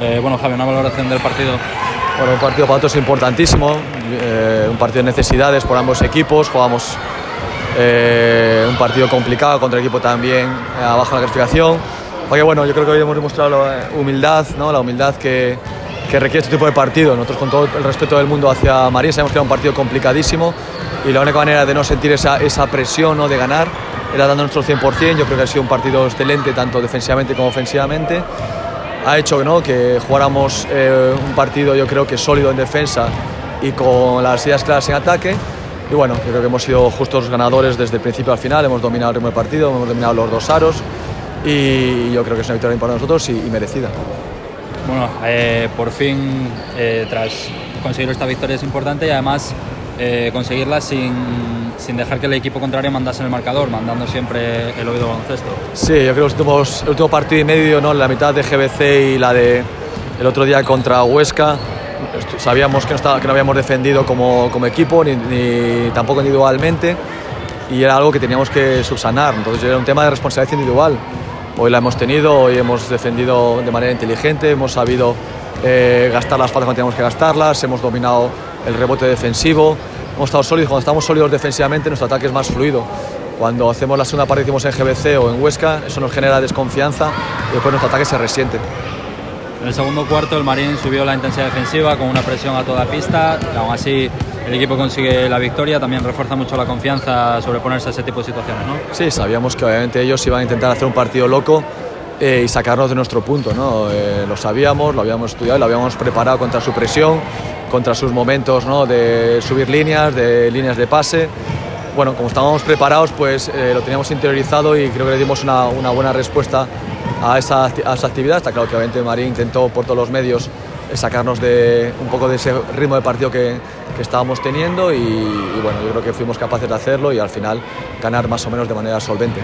Bueno, Javi, una valoración del partido. Bueno, un partido para nosotros importantísimo, un partido de necesidades por ambos equipos. Jugamos un partido complicado contra el equipo también abajo en la clasificación. Porque bueno, yo creo que hoy hemos demostrado la humildad, ¿no? La humildad que requiere este tipo de partido. Nosotros, con todo el respeto del mundo hacia Marín, sabemos que era un partido complicadísimo y la única manera de no sentir esa presión, ¿no?, de ganar era dando nuestro 100%. Yo creo que ha sido un partido excelente tanto defensivamente como ofensivamente. Ha hecho, ¿no?, que jugáramos un partido, yo creo que sólido en defensa y con las ideas claras en ataque. Y bueno, yo creo que hemos sido justos ganadores desde el principio al final. Hemos dominado el ritmo del partido, hemos dominado los dos aros y yo creo que es una victoria para nosotros y merecida. Bueno, por fin, tras conseguir esta victoria es importante y además conseguirla sin dejar que el equipo contrario mandase en el marcador, mandando siempre el oído baloncesto. Sí, yo creo que el último partido y medio, ¿no?, la mitad de GBC y la de el otro día contra Huesca, sabíamos que no habíamos defendido como equipo ni tampoco individualmente, y era algo que teníamos que subsanar. Entonces era un tema de responsabilidad individual. Hoy la hemos tenido, hoy hemos defendido de manera inteligente, hemos sabido gastar las faltas cuando teníamos que gastarlas, hemos dominado el rebote defensivo, hemos estado sólidos. Cuando estamos sólidos defensivamente, nuestro ataque es más fluido. Cuando hacemos la segunda parte que hicimos en GBC o en Huesca, eso nos genera desconfianza y después nuestro ataque se resiente. En el segundo cuarto el Marín subió la intensidad defensiva con una presión a toda pista, y aún así el equipo consigue la victoria. También refuerza mucho la confianza sobreponerse a ese tipo de situaciones, ¿no? Sí, sabíamos que obviamente ellos iban a intentar hacer un partido loco y sacarnos de nuestro punto, ¿no? Lo sabíamos, lo habíamos estudiado, lo habíamos preparado contra su presión, contra sus momentos, ¿no?, de subir líneas de pase. Bueno, como estábamos preparados, pues lo teníamos interiorizado y creo que le dimos una buena respuesta a esa actividad. Está claro que obviamente Marín intentó por todos los medios sacarnos un poco de ese ritmo de partido que estábamos teniendo y bueno, yo creo que fuimos capaces de hacerlo y al final ganar más o menos de manera solvente.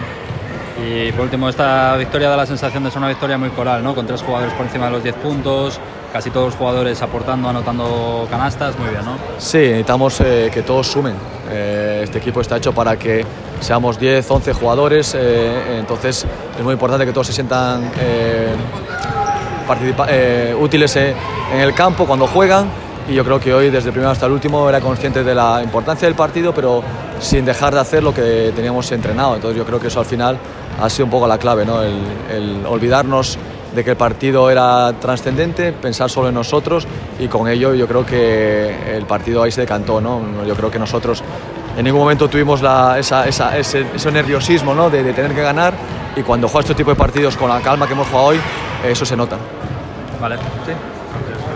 Y por último, esta victoria da la sensación de ser una victoria muy coral, ¿no?, con 3 jugadores por encima de los 10 puntos, casi todos los jugadores aportando, anotando canastas. Muy bien, ¿no? Sí, necesitamos que todos sumen. Este equipo está hecho para que seamos 10, 11 jugadores, entonces es muy importante que todos se sientan útiles en el campo cuando juegan, y yo creo que hoy desde el primero hasta el último era consciente de la importancia del partido, pero sin dejar de hacer lo que teníamos entrenado. Entonces yo creo que eso al final ha sido un poco la clave, ¿no? El olvidarnos de que el partido era trascendente, pensar solo en nosotros, y con ello yo creo que el partido ahí se decantó, ¿no? Yo creo que nosotros en ningún momento tuvimos ese nerviosismo, ¿no?, de tener que ganar, y cuando juegas este tipo de partidos con la calma que hemos jugado hoy, eso se nota. Vale, sí.